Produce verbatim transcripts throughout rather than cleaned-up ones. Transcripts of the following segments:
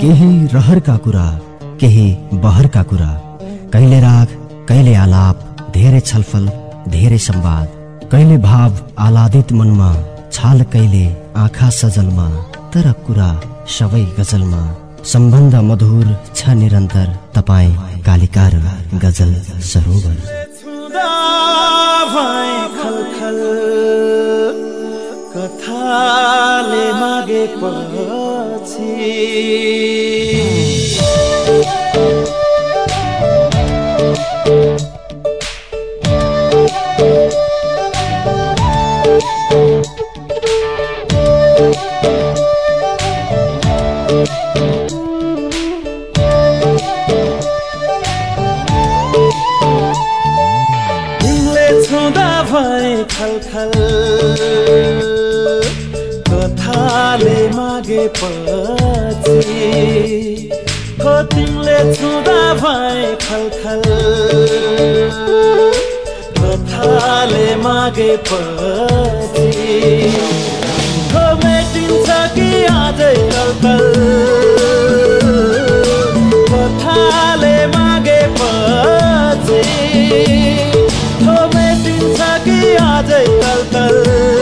केही रहरका कुरा, केही बहरका कुरा, कहिले राग कहिले आलाप, धेरै छलफल धेरै संवाद, कहिले भाव आलादित मनमा, छाल कहिले आँखा सजलमा, तर कुरा सबै गजलमा। सम्बन्ध मधुर छ निरन्तर, तपाईँ कालिका र गजल सरोवर। खलखल कथाले मागे पछि खलखल कथाले मागे पछि हो तिमीले छुँदा भए खलखल कथाले मागे पछि हो मेटिन्छ कि आजै कलकल कथाले मागे पछि हो मेटिन्छ कि आजै कलकल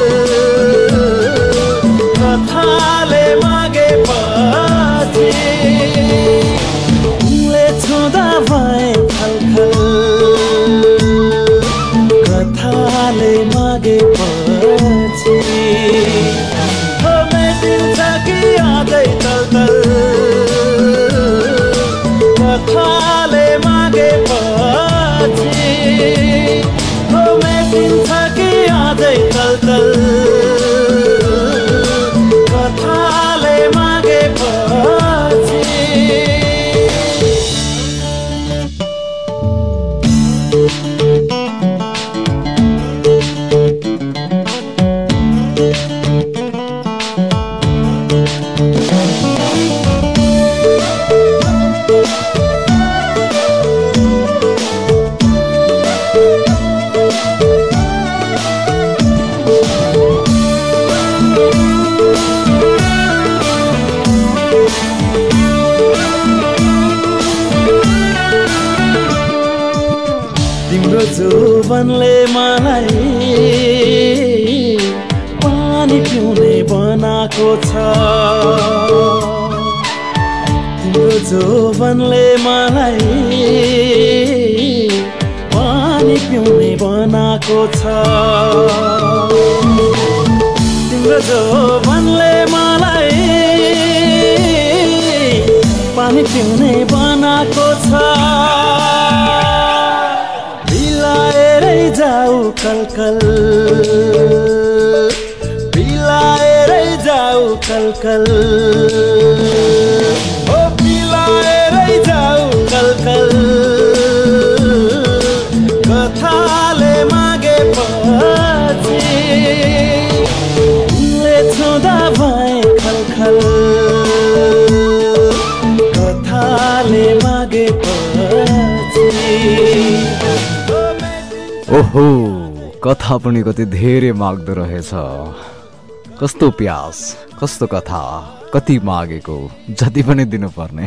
कथाले मागे पछि तिमीले छुँदा भए खलखल कथाले मागे पछि हो मेटिन्छ कि आजै कलकल कथाले मागे पछि हो मेटिन्छ कि आजै कलकल कथाले मागे पछि। जोबनले मलाई पानी पिउने बनाएको छ, तिम्रो जोबनले मलाई पानी पिउने बनाएको छ, तिम्रो जोबनले मलाई पानी पिउने बनाएको छ। बिलाएरै जाऊ कलकल बिलाएरै जाऊ कलकल ओ बिलाएरै जाऊ कलकल कथाले मागे पछि तिमीले छुँदा भए खलखल कथाले मागे पछि। ओहो, कथा पनि कति धेरै माग्दो रहेछ। कस्तो प्यास, कस्तो कथा, कति मागेको जति पनि दिनुपर्ने।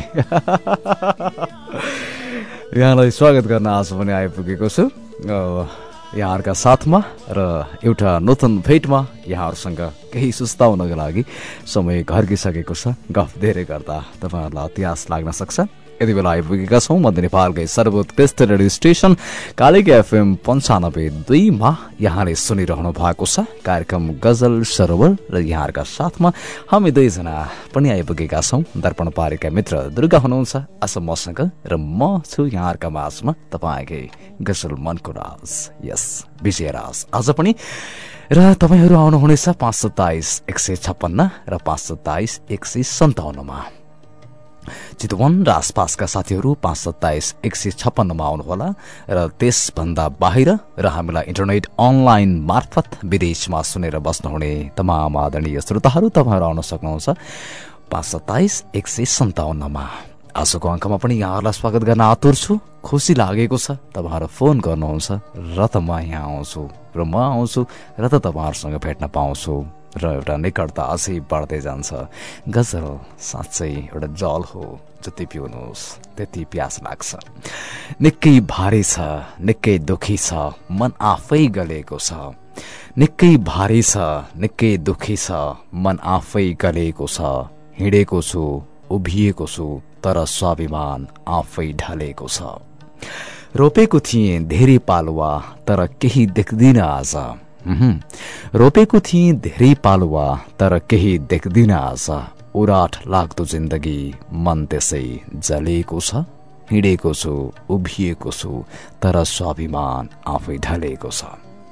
यहाँलाई स्वागत गर्न आज पनि आइपुगेको छु यहाँहरूका साथमा र एउटा नूतन भेटमा यहाँहरूसँग केही सुस्ताउनको लागि समय घर्किसकेको छ। गफ धेरै गर्दा तपाईँहरूलाई इतिहास लाग्न सक्छ। यति बेला आइपुगेका छौँ मध्य नेपालकै सर्वोत्कृष्ट रेडियो स्टेशन कालिका एफएम पन्चानब्बे दुईमा यहाँले सुनिरहनु भएको छ कार्यक्रम गजल सरोवर र यहाँहरूका साथमा हामी दुईजना पनि आइपुगेका छौँ। दर्पण पारेका मित्र दुर्गा हुनुहुन्छ आज मसँग र म छु यहाँहरूका माझमा तपाईँकै गजल मनको राज, यस विजय राज आज पनि। र तपाईँहरू आउनुहुनेछ पाँच सत्ताइस एक सय छप्पन्न र पाँच सत्ताइस एक सय सन्ताउन्नमा। चितवन र आसपासका साथीहरू पाँच सत्ताइस एक सय छप्पन्नमा आउनुहोला र त्यसभन्दा बाहिर र हामीलाई इन्टरनेट अनलाइन मार्फत विदेशमा सुनेर बस्नुहुने तमाम आदरणीय श्रोताहरू तपाईँहरू आउन सक्नुहुन्छ पाँच सत्ताइस एक सय सन्ताउन्नमा। आजको अङ्कमा पनि यहाँहरूलाई स्वागत गर्न आतुर छु। खुसी लागेको छ तपाईँहरू फोन गर्नुहुन्छ र त म यहाँ आउँछु र म आउँछु र त तपाईँहरूसँग भेट्न पाउँछु। र एउटा निकटता अझै बढ्दै जान्छ। गजल साँच्चै एउटा जल हो, जति पिउनुहोस् त्यति प्यास लाग्छ। निकै भारी छ, निकै दुखी छ, मन आफै गलेको छ। निकै भारी छ, निकै दुखी छ, मन आफै गलेको छ। हिँडेको छु, उभिएको छु, तर स्वाभिमान आफै ढलेको छ। रोपेको थिएँ धेरै पालुवा, तर केही देख्दिन आज। रोपेको थिएँ धेरै पालुवा, तर केही देख्दिन आज। उराट लाग्दो जिन्दगी मन त्यसै जलेको छ। हिँडेको छु, उभिएको छु, तर स्वाभिमान आफै ढलेको छ।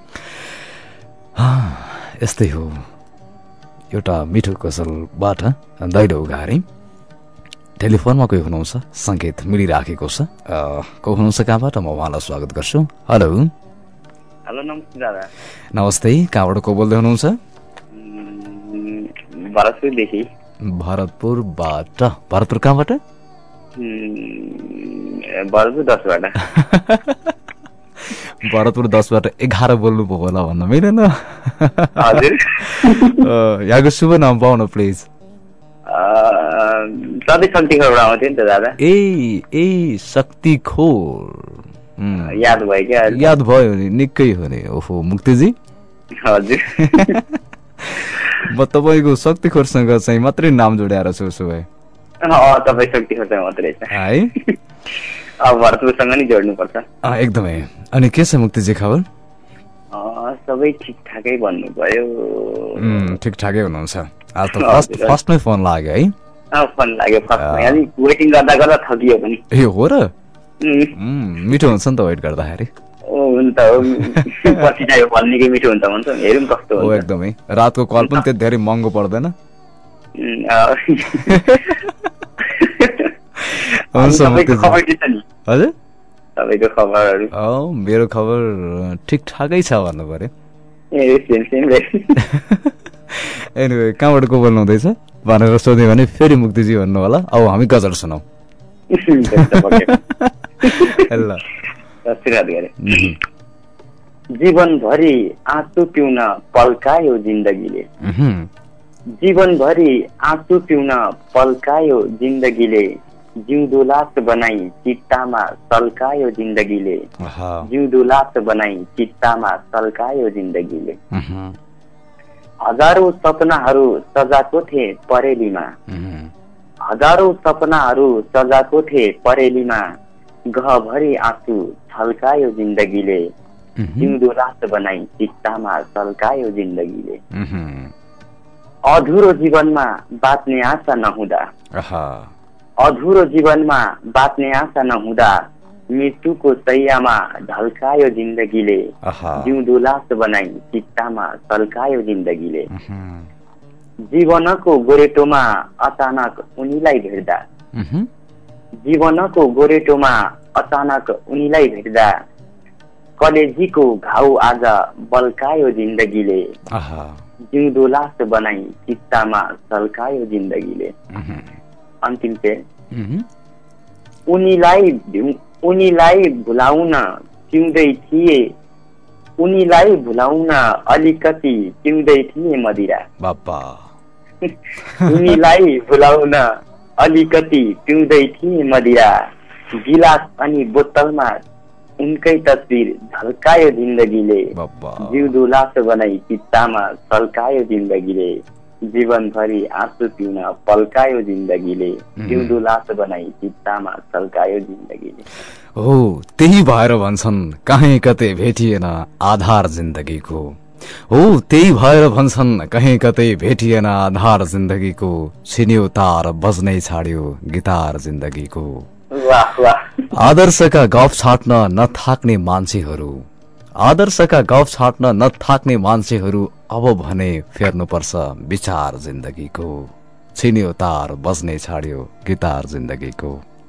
यस्तै हो एउटा मिठो गजलबाट दैलो उघारे। टेलिफोनमा कोही हुनुहुन्छ, संकेत मिलिराखेको छ। को हुनुहुन्छ, कहाँबाट? म उहाँलाई स्वागत गर्छु। हेलो हेलो नमस्ते दादा। नमस्ते, कहाँबाट को बोल्दै हुनुहुन्छ? भरतपुरदेखि। भरतपुरबाट? भरतपुर कहाँबाट? भरतपुर दसबाट। भरतपुर दसबाट एघार बोल्नु भयो होला भन्न मिलेन। हजुर, यहाँको शुभ नाम पाउन प्लिज। सधैँ शक्तिखोर आउँथ्यो नि त दादा। ए ए शक्तिखोर याद भयो क्या? याद भयो नि, निकै हो नि। ओहो मुक्तिजी। हजुर। म तपाईँको शक्तिखोरसँग चाहिँ मात्रै नाम जोड्याएर छु। उसो भए तपाईँ शक्तिखोरसँग मात्रै छ है? अब भरतपुरसँग नि जोड्नु पर्छ एकदमै। अनि के छ मुक्तिजी खबर? सबै ठिकठाकै भन्नुभयो। ठिकठाकै हुनुहुन्छ। आज त फर्स्ट फर्स्टमै फोन लाग्यो है? फोन लाग्यो फर्स्टमै, अलिक वेटिङ गर्दा गर्दा थकियो पनि। ए हो र? मिठो हुन्छ नि त वेट गर्दाखेरि। हुन्छ, पछि चाहिँ भन्नेकै मिठो हुन्छ भन्छ। हेरौँ कस्तो हुन्छ। एकदमै। रातको कल पनि त्यति धेरै महँगो पर्दैन। हजुर, तपाईँको खबरहरू? मेरो खबर ठिकठाकै छ भन्नु पर्यो। एनिवे, कहाँबाट को बोल्नु हुँदैछ भनेर सोध्यो भने फेरि मुक्तिजी भन्नु होला। अब हामी गजल सुनौ। जीवनभरि आँसु पिउन पल्कायो जिन्दगीले। जीवनभरि आँसु पिउन पल्कायो जिन्दगीले। जिउँदो लास बनाई चित्तामा सल्कायो जिन्दगीले। जिउँदो लास बनाई चित्तामा सल्कायो जिन्दगीले। हजारौं सपनाहरू सजाको थिए परेलीमा। हजारौं सपनाहरू सजाको थिए परेलीमा। गहभरि आँसु छल्कायो जिन्दगीले। जिउँदो लास बनाई चित्तामा सल्कायो जिन्दगीले। अधुरो जीवनमा बाँच्ने आशा नहुँदा। अधुरो जीवनमा बाँच्ने आशा नहुँदा। मृत्युको सैयामा ढल्कायो जिन्दगीले। जिउँदो लास बनाई चित्तामा सल्कायो जिन्दगीले। जीवनको गोरेटोमा अचानक उनीलाई भेट्दा। जीवनको गोरेटोमा अचानक उनीलाई भेट्दा। कलेजीको घाउ आज बल्कायो जिन्दगीले। जिउँदो लास बनाई चित्तामा सल्कायो जिन्दगीले। अन्तिम चाहिँ उनीलाई उनीलाई भुलाउन पिउँदै थिए। उनीलाई भुलाउन अलिकति पिउँदै थिए मदिरा। उनीलाई भुलाउन अलिकति पिउँदै थिए मदिरा। गिलास अनि बोतलमा उनकै तस्बिर झल्कायो जिन्दगीले। जिउँदो लास बनाई चित्तामा सल्कायो जिन्दगीले। जीवनभरि आँसु पिउन पल्कायो जिन्दगीले। जिउँदो लास बनाई चित्तामा सल्कायो जिन्दगीले। हो, त्यही भएर भन्छन् कहीँ कतै भेटिएन आधार जिन्दगीको। हो, त्यही भएर भन्छन् कहीँ कतै भेटिएन आधार जिन्दगीको। छिन्यो तार बज्नै छाड्यो गिटार जिन्दगीको। आदर्शका गफ छाट्न नथाक्ने मान्छेहरू। आदर्शका गफ छाट्न नथाक्ने मान्छेहरू अब भने फेर्नुपर्छ विचार जिन्दगीको। छिन्यो तार बज्नै छाड्यो गिटार जिन्दगीको।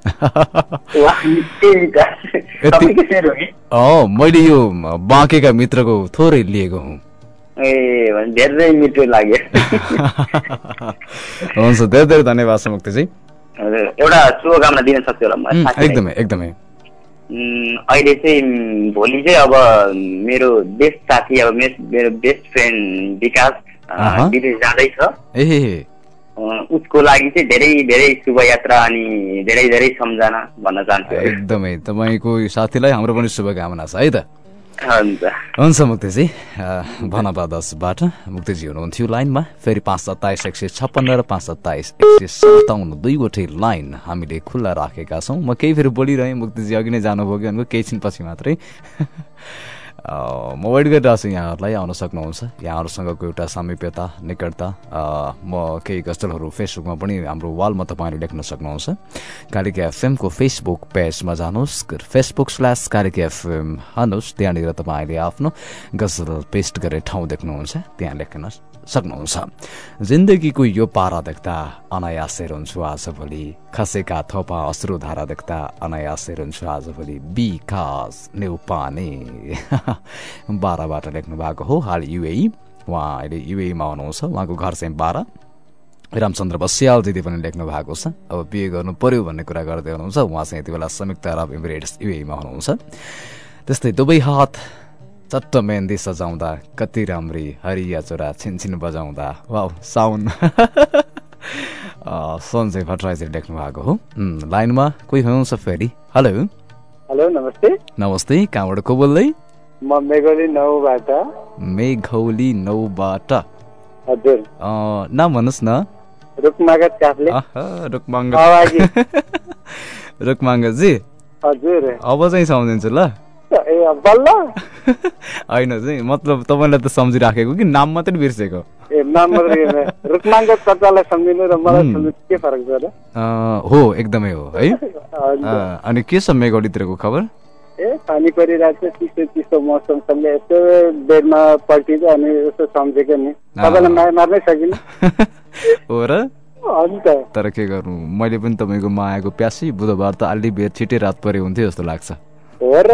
मैले यो बाँकेका मित्रको थोरै लिएको हुँ। ए धेरै मिठो लाग्यो। हुन्छ, धेरै धेरै धन्यवाद छ मुक्तिजी। एउटा शुभकामना दिन सक्छु होला? एकदमै एकदमै। अहिले चाहिँ भोलि चाहिँ अब मेरो बेस्ट साथी, अब मेरो बेस्ट फ्रेन्ड विकास अहँ। विदेश जाँदैछ। ए अँ, उसको लागि चाहिँ धेरै धेरै शुभयात्रा अनि धेरै धेरै सम्झना भन्न चाहन्छु। एकदमै तपाईँको यो साथीलाई हाम्रो पनि शुभकामना छ है त। हुन्छ हुन्छ मुक्तिजी, भनपा दसबाट मुक्तिजी हुनुहुन्थ्यो लाइनमा। फेरि पाँच सत्ताइस एक सय छप्पन्न र पाँच सत्ताइस एक सय सन्ताउन्न दुईवटै लाइन हामीले खुल्ला राखेका छौँ। म केही फेरि बोलिरहेँ, मुक्तिजी अघि नै जानुभयो कि भनेको केही छिनपछि मात्रै म वेट गरिरहेको छु यहाँहरूलाई आउन सक्नुहुन्छ। यहाँहरूसँगको एउटा सामिप्यता निकटता म केही गजलहरू फेसबुकमा पनि हाम्रो वालमा तपाईँले लेख्न सक्नुहुन्छ। कालिका एफएमको फेसबुक पेजमा जानुहोस्, फेसबुक स्ल्यास कालिका एफएम हाल्नुहोस्, त्यहाँनिर तपाईँले आफ्नो गजल पेस्ट गरेर ठाउँ देख्नुहुन्छ, त्यहाँ लेख्न सक्नुहुन्छ। जिन्दगीको यो पारा देख्दा अनायासै रुन्छु आजभोलि, खसेका थोपा अश्रुधारा देख्दा अनायासै रुन्छु आजभोलि, विकास नेउपाने बाह्रबाट लेख्नु भएको हो। हाल युएई, उहाँ अहिले युएईमा हुनुहुन्छ, उहाँको घर चाहिँ बाह्र। रामचन्द्र बस्याल दिदी पनि लेख्नु भएको छ। अब बिहे गर्नु पर्यो भन्ने कुरा गर्दै हुनुहुन्छ, उहाँ चाहिँ यति बेला संयुक्त अरब इमिरेट्स युएईमा हुनुहुन्छ। त्यस्तै दुवै हात चट्ट मेहन्दी सजाउँदा कति राम्री हरिया चोरा छिनछिन बजाउँदा, वाउ साउन सन्जय भट्टराईले लेख्नु भएको हो। लाइनमा कोही हुनुहुन्छ फेरि। हेलो हेलो नमस्ते। नमस्ते, कहाँबाट को बोल्दै? म मेघौली नौबाट। मेघौली नौबाट। हजुर नाम भन्नुहोस् न। रुकमागत काफले। रुकमागत आवाजी रुकमागतजी। हजुर अब चाहिँ सम्झिन्छु ल। ए बल्ल होइन चाहिँ मतलब तपाईँलाई त सम्झिराखेको कि नाम मात्रै बिर्सेको? ए नाम मात्रै। रुकमागत कतालाई सम्झिनु र मलाई सम्झिनु के फरक छ र? हो एकदमै हो है। अनि के छ मेघौलीतिरको खबर? ए पानी परिरहेको छ, चिसो चिसो मौसम छ, यसो बेडमा पल्टिन्छ अनि यसो सम्झेको नि, तपाईँलाई माया मार्नै सकिनँ हो र? अन्त तर के गर्नु, मैले पनि तपाईँको मायाको प्यासी। बुधबार त अलि बेर छिटै रात परे हुन्थ्यो जस्तो लाग्छ हो र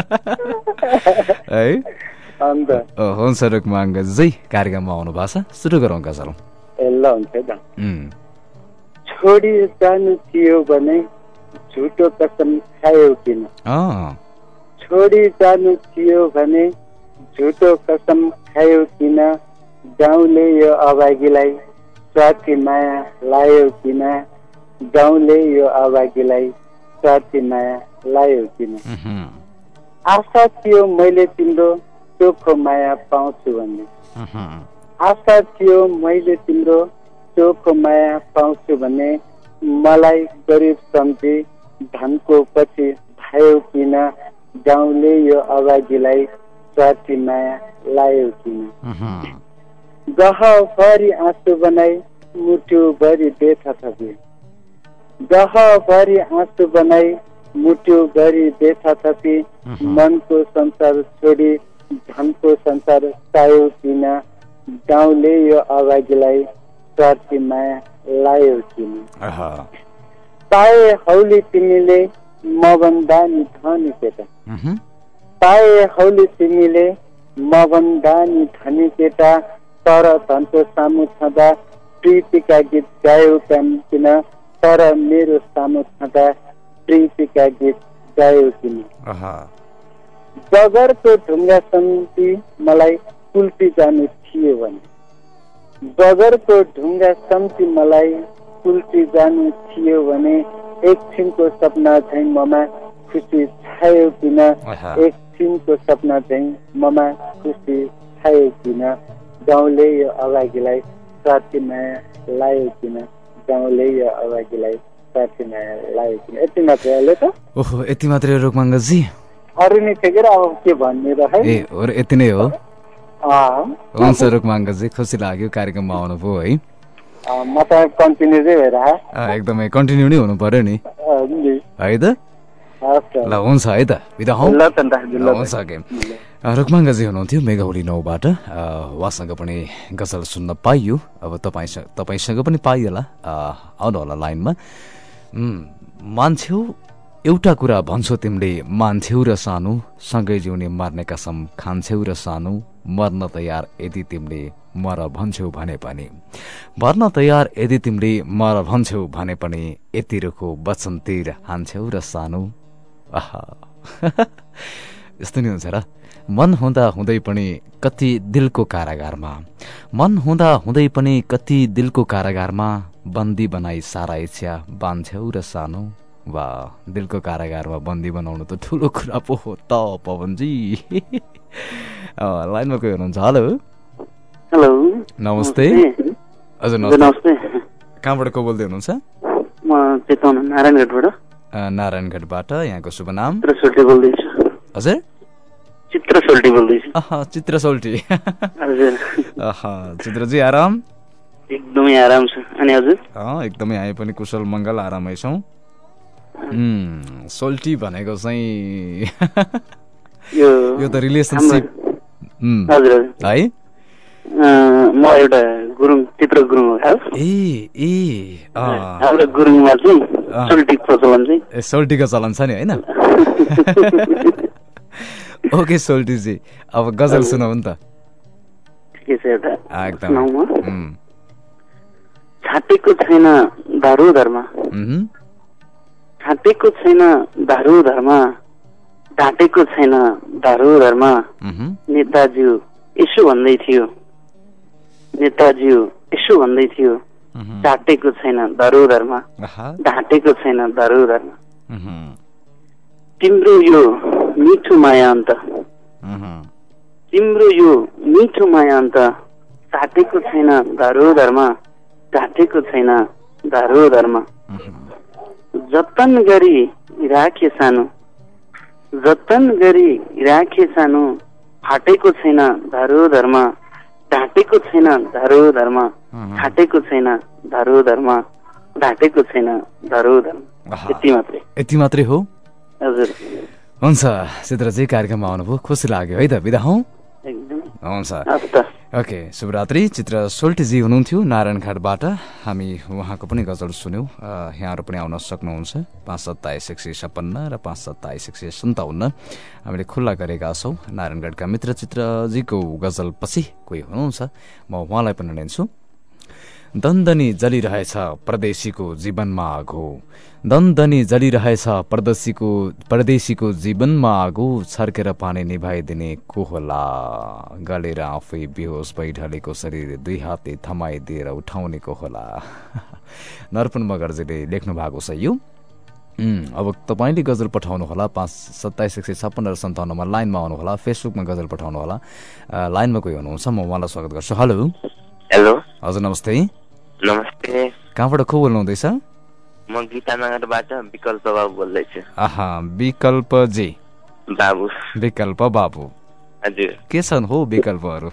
है। अन्त हुन्छ रुकमागतजी, कार्यक्रममा आउनु भएको छ, सुरु गरौँ गजल। ए ल हुन्छ त। छोडी जानु थियो भने झुटो कसम खायो किन? छोडी जानु थियो भने झुटो कसम खायो किन? गाउँले यो अभागीलाई स्वार्थी माया लायो किन? गाउँले यो अभागीलाई स्वार्थी माया लायो किन? आशा थियो मैले तिम्रो चोखो माया पाउँछु भन्ने, आशा थियो मैले तिम्रो चोखो माया पाउँछु भन्ने, मलाई गरिब सम्झी धनको पछि धायो किन? गाउँले यो अभागीलाई स्वार्थी माया लायो किन? गहभरि आँसु बनाई मुटुभरि व्यथा थपे, गहभरि आँसु बनाई मुटुभरि व्यथा थपी, मनको संसार छोडी धनको संसार चाह्यो किन? गाउँले यो अभागीलाई स्वार्थी माया लायो किन? पाए हौली तिमीले मभन्दा नि धनी केटा, पाए हौली तिमीले मभन्दा नि धनी केटा, तर धनको सामु छँदा प्रीतिका गीत गायो किन? तर मेरो सामु छँदा प्रीतिका गीत गायो किन? बगरको ढुङ्गा सम्झी मलाई कुल्फी जानु थियो भने, बगरको ढुङ्गा सम्झी मलाई कुल्फी जानु थियो भने, एकछिनको सपना झैँ ममा खुसी छायो किन? एकछिनको सपना झैँ ममा खुसी छायो किन? गाउँले यो अभागीलाई स्वार्थी माया लायो किन? गाउँले यो अभागीलाई स्वार्थी माया लायो किन? यति मात्रै अहिले त। ओहो यति मात्रै रुकमागतजी? अरू नै थियो र अब के भन्ने र है। ए हो, यति नै हो। हुन्छ रुकमागतजी, खुसी लाग्यो कार्यक्रममा आउनुभयो है। म त कन्टिन्यू चाहिँ भएर एकदमै कन्टिन्यू नै हुनु पर्यो नि है त। ल हुन्छ है त, बिदा हौ। हुन्छ के रुकमागतजी हुनुहुन्थ्यो मेघौली नौबाट। उहाँसँग पनि गजल सुन्न पाइयो, अब तपाईँ तपाईँसँग पनि पाइएला। आउनु होला लाइनमा। मान्छेउ एउटा कुरा भन्छौ तिमीले, मान्छेउ र सानो सँगै जिउने मर्ने कसम खान्छौ र सानो, मर्न तयार यदि तिमीले मर भन्छौ भने पनि, मर्न तयार यदि तिमीले मर भन्छौ भने पनि, यति रुखो वचन तिर हान्छौ र सानो। आहा यस्तो नि हुन्छ र। मन हुँदा हुँदै पनि कति दिलको कारागारमा मन हुँदा हुँदै पनि कति दिलको कारागारमा बन्दी बनाई सारा इच्छा बान्छ्यौ र सानो वा दिलको कारागारमा बन्दी बनाउनु त ठुलो कुरा पो हो त पवनजी। लाइनमा कोही हुनुहुन्छ? हेलो हेलो नमस्ते। हजुर नमस्ते। कहाँबाट को बोल्दै हुनुहुन्छ? म चेतन नारायणगढबाट। नारायणगढबाट। यहाँको शुभ नाम? चित्र सोल्टी बोल्दैछु। हजुर चित्र सोल्टी बोल्दैछु। चित्र सोल्टी। हजुर चित्रजी आराम? एकदमै आराम छ। अनि हजुर? एकदमै हामी पनि कुशल मङ्गल आरामै छौँ। सोल्टी भनेको चाहिँ यो त रिलेसनसिप है? म एउटा गुरुङ चित्र गुरुङ हो। ए ए हाम्रो गुरुङमा चाहिँ सोल्टीको प्रचलन चाहिँ ए सोल्टीको चलन छ नि होइन? ओके सोल्टीजी, अब गजल सुनाउ नि त। ठिकै छ एउटा एकदम। छाटेको छैन दारू धर्म, छाटेको छैन दारू धर्म, ढाँटेको छैन दारू धर्म। नेताज्यू यसो भन्दै थियो, नेताज्यू यसो भन्दै थियो, चाटेको छैन दारू धर्म, ढाँटेको छैन दारू धर्म। तिम्रो यो मिठो माया अन्त, तिम्रो यो मिठो माया अन्त, चाटेको छैन दारू धर्म, ढाँटेको छैन दारू धर्म। जतन गरी राखे सानो, जतन गरी राखे सानो, फाटेको छैन दारू धर्म, ढाँटेको छैन दारू धर्म, फाटेको छैन दारू धर्म, ढाँटेको छैन दारू धर्म। यति मात्रै। यति मात्रै हो? हजुर। हुन्छ चित्रजी, कार्यक्रममा आउनुभयो, खुसी लाग्यो है त। बिदा हौ। एकदमै हुन्छ। हस् त। ओके शुभरात्रि। चित्र सोल्टीजी हुनुहुन्थ्यो नारायणघाटबाट। हामी उहाँको पनि गजल सुन्यौँ। यहाँहरू पनि आउन सक्नुहुन्छ पाँच सत्ताइस एक सय छप्पन्न र पाँच सत्ताइस एक सय सन्ताउन्न हामीले खुल्ला गरेका छौँ। नारायणगढका मित्र चित्रजीको गजल पछि कोही हुनुहुन्छ, म उहाँलाई पनि लिन्छु। दन्दनी जलिरहेछ परदेशीको जीवनमा आगो, दन्दनी जलिरहेछ परदेशीको परदेशीको जीवनमा आगो, छर्केर पानी निभाइदिने को होला, गलेर आफै बेहोस भई ढलेको शरीर दुई हातले थमाइदिएर उठाउने को होला। नर्पण मगर्जीले लेख्नु भएको छ यो। अब तपाईँले गजल पठाउनु होला पाँच सत्ताइस एक सय छप्पन्न र सन्ताउन्नमा लाइनमा आउनु होला, फेसबुकमा गजल पठाउनु होला। लाइनमा कोही हुनुहुन्छ, म उहाँलाई स्वागत गर्छु। हेलो हेलो हजुर नमस्ते। नमस्ते। कहाँबाट को बोल्नुहुँदैछ? म गीतानगरबाट विकल्प बाबु बोल्दैछु। आहा विकल्पजी बाबु। विकल्प बाबु। हजुर। के छन् हो विकल्पहरू?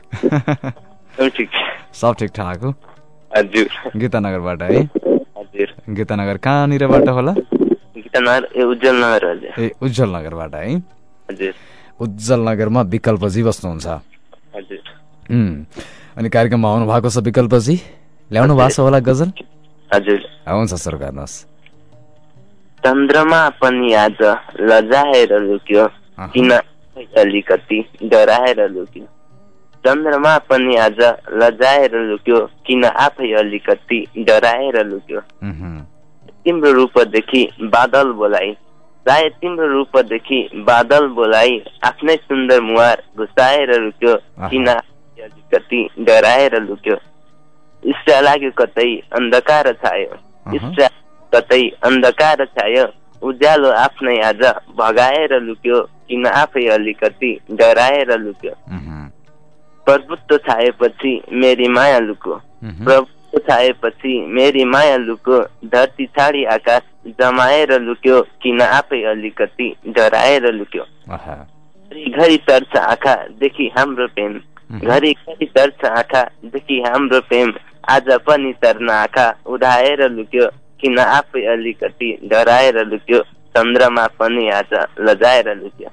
सब ठिक ठाक हो? हजुर। गीतानगरबाट है? हजुर। गीतानगर कहाँनिरबाट होला? गीतानगर ए उज्जवल नगर हजुर। ए उज्जवल नगरबाट है? हजुर। उज्जवल नगरमा विकल्पजी बस्नुहुन्छ? हजुर। अनि कार्यक्रममा आउनु भएको छ विकल्पजी, ल्याउनु भएको छ होला गजल? हजुर। हुन्छ सर गर्नुहोस्। चन्द्रमा पनि आज लजाएर लुक्यो, किन अलिकति डराएर लुक्यो। चन्द्रमा पनि आज लजाएर लुक्यो, किन आफै अलिकति डराएर लुक्यो। तिम्रो रूपदेखि बादल बोलाई, सायद तिम्रो रूपदेखि बादल बोलाई, आफ्नै सुन्दर मुहार घुसाएर लुक्यो, किन अलिकति डराएर लुक्यो। इष्टा लाग्यो कतै अन्धकार छायो, इष्टा कतै अन्धकार छायो, उज्यालो आफ्नै आज भगाएर लुक्यो, किन आफै अलिकति डराएर लुक्यो। प्रभुत्व छाएपछि मेरी माया लुको, प्रभुत्व छाएपछि मेरी माया लुको, धरती छाडी आकाश जमाएर लुक्यो, किन आफै अलिकति डराएर लुक्यो। घरि तर्छ आँखा देखि हाम्रो प्रेम, घरि घरि तर्छ आँखा देखि हाम्रो प्रेम, आज पनि तर्न आँखा उडाएर लुक्यो, किन आफै अलिकति डराएर लुक्यो। चन्द्रमा पनि आज लजाएर लुक्यो।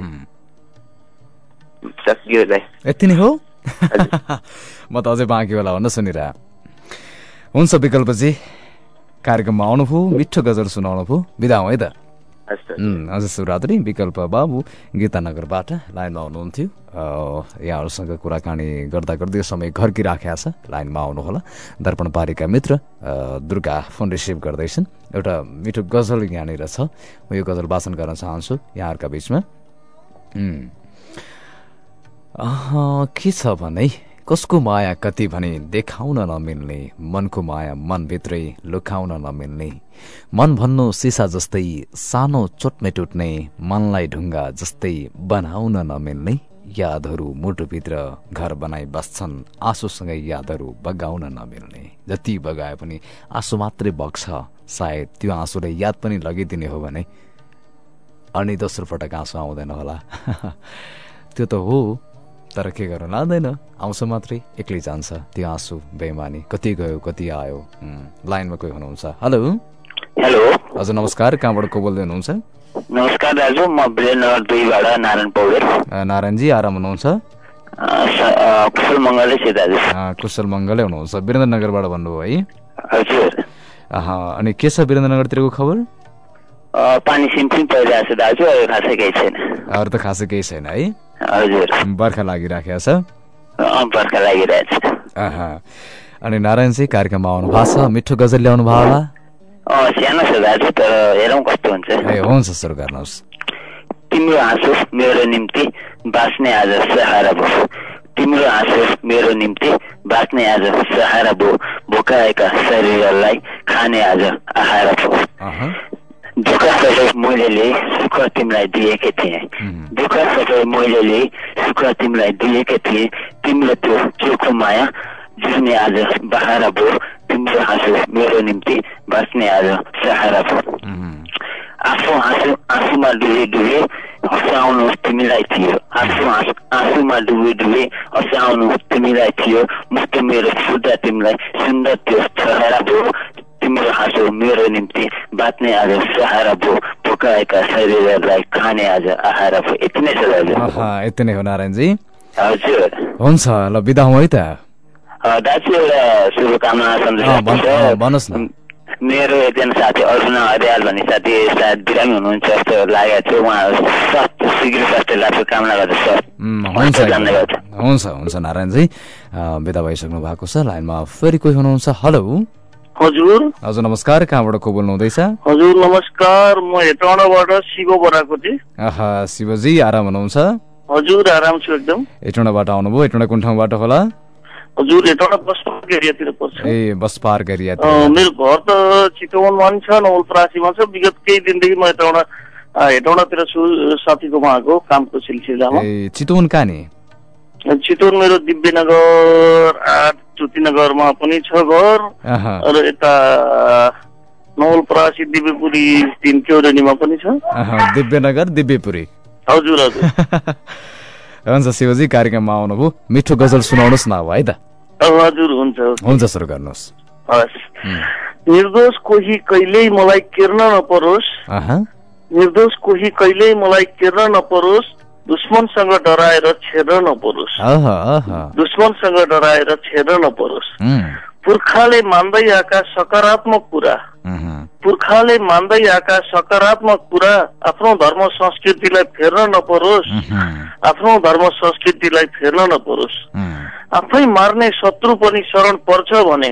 सक्यो यति नै हो? म त अझै बाँकी होला भन्न सुनिरह। हुन्छ विकल्पजी, कार्यक्रममा आउनुभयो, मिठो गजल सुनाउनु भयो, बिदा हौ है त। हजुर शिवरात्रि। विकल्प बाबु गीतानगरबाट लाइनमा आउनुहुन्थ्यो। यहाँहरूसँग कुराकानी गर्दा गर्दै समय घर्किराखेको छ। लाइनमा आउनुहोला। दर्पण पारीका मित्र दुर्गा फोन रिसिभ गर्दैछन्। एउटा मिठो गजल यहाँनिर छ, म यो गजल वाचन गर्न चाहन्छु यहाँहरूका बिचमा। के छ भने कसको माया कति भने देखाउन नमिल्ने, मनको माया मनभित्रै लुकाउन नमिल्ने, मन भन्नु सिसा जस्तै सानो चोटमै टुट्ने, मनलाई ढुङ्गा जस्तै बनाउन नमिल्ने, यादहरू मुटुभित्र घर बनाई बस्छन्, आँसुसँगै यादहरू बगाउन नमिल्ने। जति बगाए पनि आँसु मात्रै बग्छ, सायद त्यो आँसुले याद पनि लगिदिने हो भने अनि दोस्रो पटक आँसु आउँदैन होला। त्यो त हो, तर के गर्नु, लाँदैन, आउँछ मात्रै, एक्लै जान्छ त्यो आँसु बेमानी। कति गयो कति आयो। लाइनमा कोही हुनुहुन्छ? हेलो हेलो हजुर नमस्कार, कहाँबाट को बोल्दै हुनुहुन्छ? नमस्कार दाजु, म वीरेन्द्रनगर दुईबाट नारायण पौडेल। नारायणजी आराम हुनुहुन्छ? कुशल मङ्गलै छ दाजु। कुशल मङ्गलै हुनुहुन्छ। वीरेन्द्रनगरबाट भन्नुभयो है? हजुर। अनि के छ वीरेन्द्रनगरतिरको खबर? पानी सिमसिम परिरहेको छ दाजु, अरू खासै केही छैन। अरू त खासै केही छैन है? हजुर। बर्खा लागिराखेको छ? बर्खा लागिरहेको छ। अनि नारायणजी कार्यक्रममा आउनु भएको छ, मिठो गजल ल्याउनु भयो होला? सानो छ दाजु, तर हेरौँ कस्तो हुन्छ। ए हुन्छ, सुरु गर्नुहोस्। तिम्रो आँसु मेरो निम्ति बाँच्ने आज सहारा भयो, तिम्रो आँसु मेरो निम्ति बाँच्ने आज सहारा भयो, भोकाएका शरीरलाई खाने आज आहार भयो। दुःख सबै मैले सुख तिमीलाई दिएकै थिएँ, दुःख सबै मैले सुख तिमीलाई दिएकै थिएँ, तिम्रो त्यो चोखो माया जुर्ने आज बहारा भयो, तिम्रो आँसु मेरो निम्ति बाँच्ने आज सहारा भयो। आँसु आँसु आँसुमा डुबे डुबे हँसाउनु तिमीलाई थियो, आँसु आँसुमा डुबे डुबे हँसाउनु तिमीलाई थियो, मुक्त मेरो छुट्दा तिमीलाई सुन्दर त्यो सहारा भयो, तिम्रो आँसु मेरो निम्ति बाँच्ने आज सहारा भयो, भोकाएका शरीरलाई खाने आज आहार भयो। यति नै छ दाजु। यति नै हो नारायणजी? हजुर। हुन्छ, ल बिदा हौँ है त। दाजु एउटा शुभकामना भन्नुहोस् न। मेरो एकजना साथी अर्जुन अर्याल भन्ने साथी सायद बिरामी हुनुहुन्छ जस्तो लागेको थियो, उहाँ शीघ्र स्वास्थ्य लाभ कामना गर्दछ। हुन्छ हुन्छ हुन्छ नारायणजी, बिदा भइसक्नु भएको छ। लाइनमा फेरि कोही हुनुहुन्छ? हेलो हजुर। हजुर नमस्कार, कहाँबाट को बोल्नु हुँदैछ? हजुर नमस्कार, म हेटौँडाबाट शिव बोराकोटी। आहा, शिवजी आराम हुनुहुन्छ? हजुर आराम छु एकदम। हेटौँडाबाट आउनुभयो? हेटौँडा कुन ठाउँबाट होला? हजुर हेटौँडा बस पार्क एरियातिर पर्छ। ए बस पार्क एरिया। मेरो घर त चितवनमा नि छ, नवलपरासीमा छ। विगत केही दिनदेखि म हेटौँडा हेटौँडातिर छु, साथीकोमा आएको कामको सिलसिलामा। ए चितवन कहाँ नि? चितवन मेरो दिव्यनगर आठ ज्योतिनगरमा पनि छ घर, र यता नवलपरासी दिव्यपुरी तीन क्यौरेनीमा पनि छ। दिव्यनगर दिव्यपुरी। हजुर हजुर। हुन्छ शिवजी, कार्यक्रममा आउनुभयो, मिठो गजल सुनाउनुहोस् न अब है त। हजुर हुन्छ हुन्छ, सुरु गर्नुहोस्। हस्। निर्दोष कोही कहिल्यै मलाई केर्न नपरोस्, निर्दोष कोही कहिल्यै मलाई केर्न नपरोस्, दुश्मनसँग डराएर छेड्न नपरोस्, दुश्मनसँग डराएर छेड्न नपरोस्। पुर्खाले मान्दै आएका सकारात्मक कुरा, पुर्खाले मान्दै आएका सकारात्मक कुरा आफ्नो धर्म संस्कृतिलाई फेर्न नपरोस्, आफ्नो धर्म संस्कृतिलाई फेर्न नपरोस्। आफै मार्ने शत्रु पनि शरण पर्छ भने,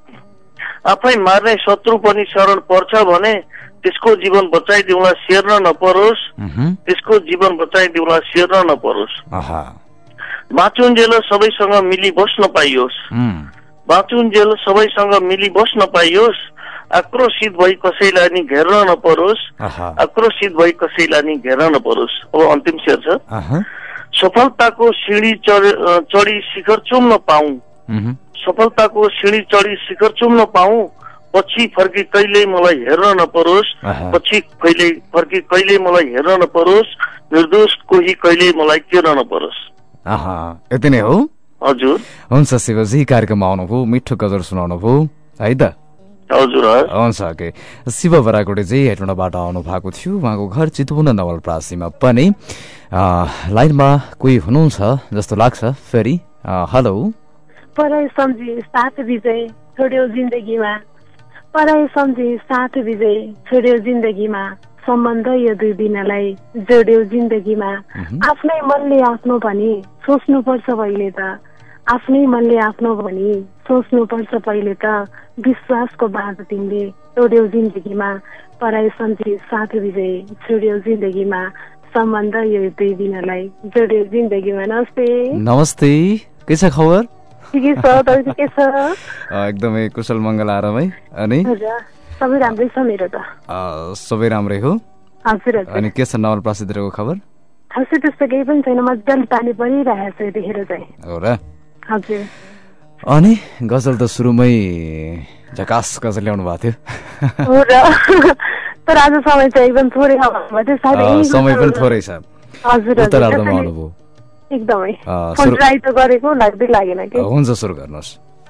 आफै मार्ने शत्रु पनि शरण पर्छ भने, त्यसको जीवन बचाइदिउँला सेर्न नपरोस्, त्यसको जीवन बचाइदिउँला सेर्न नपरोस्। बाँचुन्जेल सबैसँग मिली बस्न पाइयोस्, बाँचुन्जेल सबैसँग मिली बस्न पाइयोस्, आक्रोशित भई कसैलाई नि घेर्न नपरोस्, आक्रोशित भई कसैलाई नि घेर्न नपरोस्। अब अन्तिम शेर छ। सफलताको सिँढी चढी शिखर चुम्न पाऊँ, सफलताको सिँढी चढी शिखर चुम्न पाऊँ, पछि फर्की कहिल्यै मलाई हेर्न नपरोस्, पछि कहिले फर्की कहिल्यै मलाई हेर्न नपरोस्, निर्दोष कोही कहिल्यै मलाई केर्न नपरोस्। यति नै हो? हजुर। हुन्छ शिवजी, कार्यक्रममा आउनुभयो, मिठो गजल सुनाउनु भयो है त। हजुर हुन्छ। ओके, शिव बराकोटे चाहिँ हेटौँडाबाट आउनु भएको थियो, उहाँको घर चितवन नवलपरासीमा पनि। लाइनमा कोही हुनुहुन्छ जस्तो लाग्छ फेरि। हेलो। पराई सम्झी साथ विजय छोड्यो जिन्दगीमा, पराई सम्झी साथ विजय छोड्यो जिन्दगीमा, सम्बन्ध यो दुई दिनलाई जोड्यो जिन्दगीमा। आफ्नै मनले आफ्नो भनी सोच्नुपर्छ पहिले त, आफ्नै मनले आफ्नो भनी सोच्नुपर्छ पहिले त, विश्वासको बाँध तिमीले तोड्यौ जिन्दगीमा, पराई सम्झी साथ विजय छोड्यौ जिन्दगीमा, सम्बन्ध यो दुई दिनलाई जोड्यो जिन्दगीमा। नमस्ते। नमस्ते, के छ खबर? ठिकै छ, तपाईको के छ? एकदमै कुशल मङ्गल आरामै। अनि सबै राम्रै छ मेरो त। सबै राम्रै हो? हजुर हजुर। अनि के छ नवलपरासीतिरको खबर? खासै त्यस्तो केही पनि छैन, मजाले पानी परिरहेको छ यतिखेर चाहिँ। हो र? हजुर। अनि गजल त सुरुमै झकास गजल ल्याउनु भएको थियो। हो र, तर आज समय चाहिँ एकदम थोरै समय पनि थोरै छ। हजुर उत्तरार्धमा आउनुभयो एकदमै। ट्राई त गरेको लाग्दै लागेन कि। हुन्छ, सुरु गर्नुहोस्।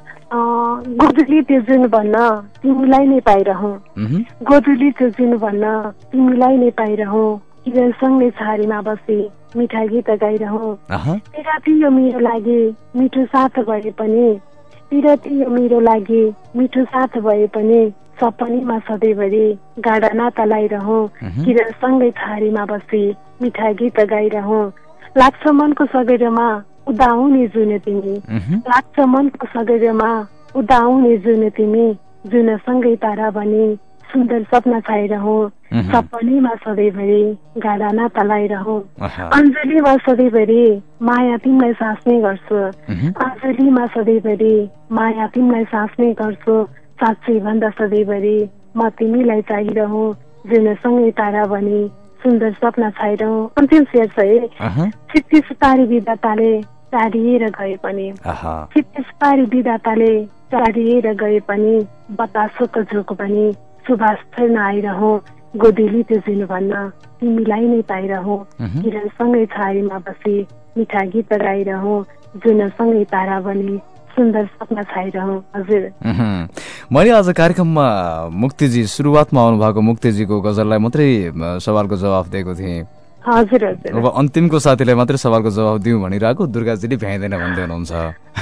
गोदुली त्यो जुन भन्न तिमीलाई नै पाइरहँ, गोदुली त्यो जुन भन्न तिमीलाई नै पाइरहँ, किरणसँगै छारीमा बसी मिठा गीत गाइरहँ। पिरती यो मेरो लागि मिठो साथ भए पनि, पिरती यो मेरो लागि मिठो साथ भए पनि, सपनीमा सधैँभरि गाडा नाता लाइरहँ, किरणसँगै छारीमा बसी मिठा गीत गाइरहँ। लाग्छ मनको सगैरोमा उदाउने जुन तिमी, लाग्छ मनको सगैरोमा उदाउने जुन तिमी, जुनसँगै तारा बनी सुन्दर सपना छाइरहँ, सपनीमा सधैँभरि गाडा नाता लाइरहँ। अञ्जलीमा सधैँभरि माया तिमीलाई सास्ने गर्छु, अञ्जलीमा सधैँभरि माया तिमीलाई सास्ने गर्छु, साँच्चै भन्दा सधैँभरि म तिमीलाई चाहिरहँ, जुनसँगै तारा बनी सुन्दर सपना छाइरहँ। अन्तिम शेर छ है। छिट्टिस पारी विधाताले टाढिएर गए पनि, छिट्टिस पारी विधाताले टाढिएर गए पनि, बतासोको झोक पनि सुभाष छैन आइरहँ, गोदुली त्यो जुन भन्न तिमीलाई नै पाइरहँ, किरणसँगै छारीमा बसी मिठा गीत गाइरहँ, जुनसँगै तारा बनी सुन्दर सपना छाइरहँ। हजुर, मैले आज कार्यक्रममा मुक्तिजी सुरुवातमा आउनुभएको मुक्तिजीको गजललाई मात्रै सवालको जवाफ दिएको थिएँ। हजुर हजुर। अब अन्तिमको साथीलाई मात्रै सवालको जवाफ दिउँ भनिरहेको, दुर्गाजीले भ्याइँदैन भन्दै हुनुहुन्छ।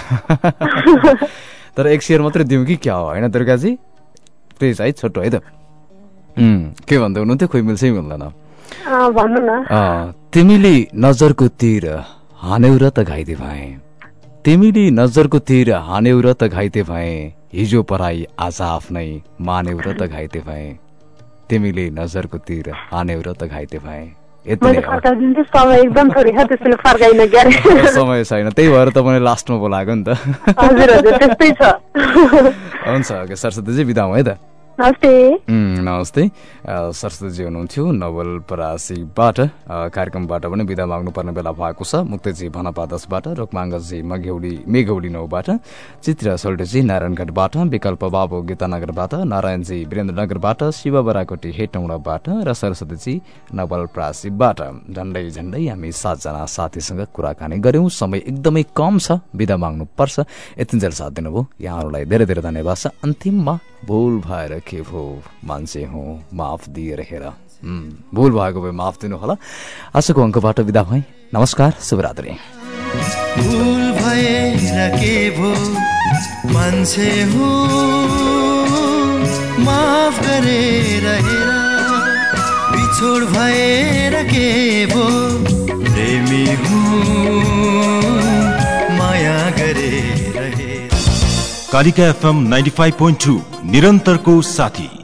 तर एक शेर मात्रै दिउँ कि क्या हो, होइन दुर्गाजी? प्लिज है, छोटो है त। के भन्दै हुनुहुन्थ्यो? खोइ मिल्छै मिल्दैन। भन्नु न। तिमीले नजरको तीर हान्यौ र त घाइते भए, तिमीले नजरको तीर हान्यौ र त घाइते भए, हिजो पराई आज आफ्नै मान्यौ र त घाइते भए, तिमीले नजरको तीर हान्यौ र त घाइते भए। समय छैन, त्यही भएर तपाईँले लास्टमा बोलाएको नि त। हुन्छ, सरस्वतीजी बिदा हौँ है त। नमस्ते। नमस्ते, सरस्वतीजी हुनुहुन्थ्यो नवलपरासीबाट। कार्यक्रमबाट पनि बिदा माग्नुपर्ने बेला भएको छ। मुक्तजी भनपा दसबाट, रोकमाङ्गजी मघौली मेघौली नौबाट, चित्र सोल्टेजी नारायणगढबाट, विकल्प बाबु गीतानगरबाट, नारायणजी वीरेन्द्रनगरबाट, शिव बराकोटी हेटौँडाबाट र सरस्वतीजी नवलपरासीबाट। झन्डै झन्डै हामी सातजना साथीसँग कुराकानी गर्यौं। समय एकदमै कम छ, बिदा माग्नु पर्छ। यतिन्जेल साथ दिनुभयो यहाँहरूलाई धेरै धेरै धन्यवाद छ। अन्तिममा भूल भएर के भो मान्छे हो माफ दिएर हेर, भूल भएको भए माफ दिनु होला। आजको अङ्कबाट बिदा भएँ। नमस्कार, शुभरात्रि। भूल भएर के भो मान्छे हो माफ गरेर हेर, बिछोड भएर के भो प्रेमी हो माया गरेर हेर। Kalika FM ninety five point two निरन्तरको साथी।